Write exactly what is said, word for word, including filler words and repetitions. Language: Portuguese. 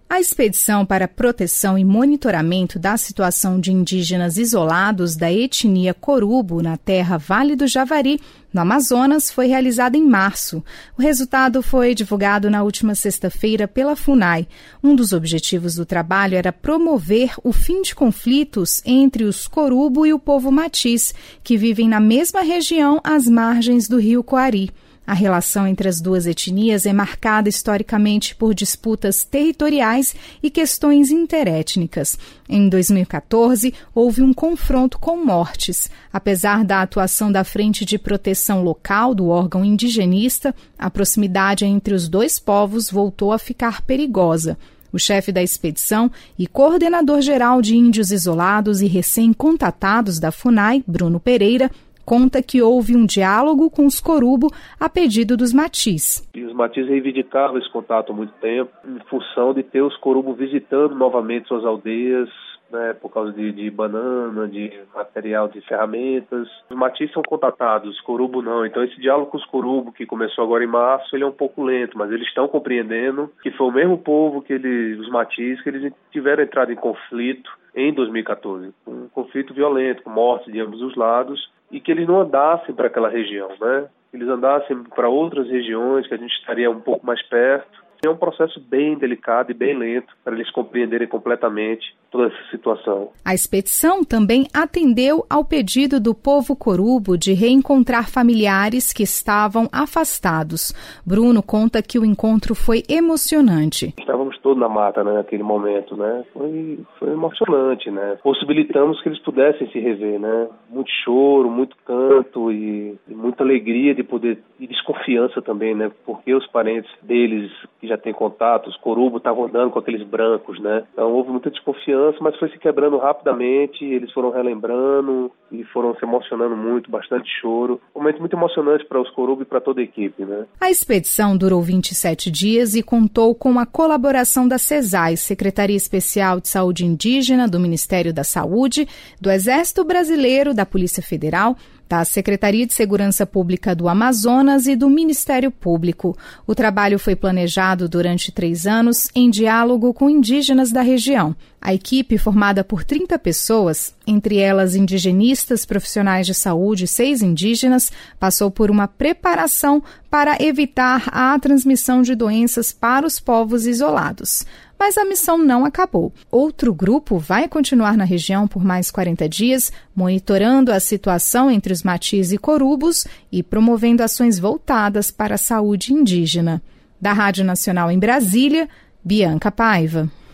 A expedição para proteção e monitoramento da situação de indígenas isolados da etnia Corubo na terra Vale do Javari, no Amazonas, foi realizada em março. O resultado foi divulgado na última sexta-feira pela FUNAI. Um dos objetivos do trabalho era promover o fim de conflitos entre os Corubo e o povo Matiz, que vivem na mesma região às margens do rio Coari. A relação entre as duas etnias é marcada historicamente por disputas territoriais e questões interétnicas. Em dois mil e quatorze, houve um confronto com mortes. Apesar da atuação da Frente de Proteção Local do órgão indigenista, a proximidade entre os dois povos voltou a ficar perigosa. O chefe da expedição e coordenador-geral de Índios Isolados e Recém-Contatados da FUNAI, Bruno Pereira, conta que houve um diálogo com os Corubo a pedido dos Matiz. E os Matiz reivindicavam esse contato há muito tempo, em função de ter os Corubo visitando novamente suas aldeias, né, por causa de, de banana, de material de ferramentas. Os Matiz são contatados, os Corubo não. Então esse diálogo com os Corubo, que começou agora em março, ele é um pouco lento, mas eles estão compreendendo que foi o mesmo povo que eles, os Matiz, que eles tiveram entrado em conflito em dois mil e quatorze. Um conflito violento, com morte de ambos os lados, e que eles não andassem para aquela região, né? Eles andassem para outras regiões, que a gente estaria um pouco mais perto. É um processo bem delicado e bem lento para eles compreenderem completamente toda essa situação. A expedição também atendeu ao pedido do povo Corubo de reencontrar familiares que estavam afastados. Bruno conta que o encontro foi emocionante. Estávamos todos na mata, né, naquele momento, né? Foi, foi emocionante, né? Possibilitamos que eles pudessem se rever, né? Muito choro, muito canto e, e muita alegria de poder, e desconfiança também, né? Porque os parentes deles que já têm contato, os Corubo estavam andando com aqueles brancos, né? Então houve muita desconfiança, mas foi se quebrando rapidamente, eles foram relembrando e foram se emocionando muito, bastante choro. Um momento muito emocionante para os Corubo e para toda a equipe, né? A expedição durou vinte e sete dias e contou com a colaboração da SESAI, Secretaria Especial de Saúde Indígena do Ministério da Saúde, do Exército Brasileiro, da Polícia Federal, da Secretaria de Segurança Pública do Amazonas e do Ministério Público. O trabalho foi planejado durante três anos em diálogo com indígenas da região. A equipe, formada por trinta pessoas, entre elas indigenistas, profissionais de saúde e seis indígenas, passou por uma preparação para evitar a transmissão de doenças para os povos isolados. Mas a missão não acabou. Outro grupo vai continuar na região por mais quarenta dias, monitorando a situação entre os Matiz e Corubos e promovendo ações voltadas para a saúde indígena. Da Rádio Nacional em Brasília, Bianca Paiva.